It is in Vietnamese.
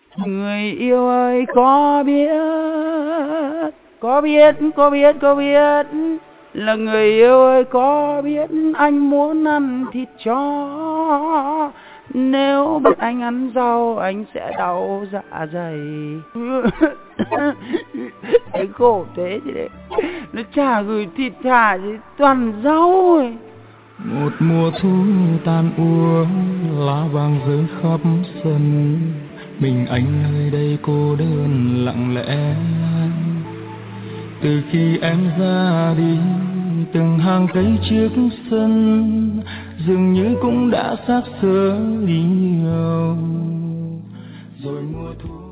Người yêu ơi có biết là người yêu ơi có biết anh muốn ăn thịt chó, nếu bắt anh ăn rau anh sẽ đau dạ dày. Cái khổ thế chứ đấy, nó chả gửi thịt thả gì, toàn rau ấy. Một mùa thu tàn úa, lá vàng rơi khắp sân, mình anh nơi đây cô đơn lặng lẽ. Từ khi em ra đi, từng hàng cây trước sân dường như cũng đã xác xơ đi nhiều. Rồi mùa thu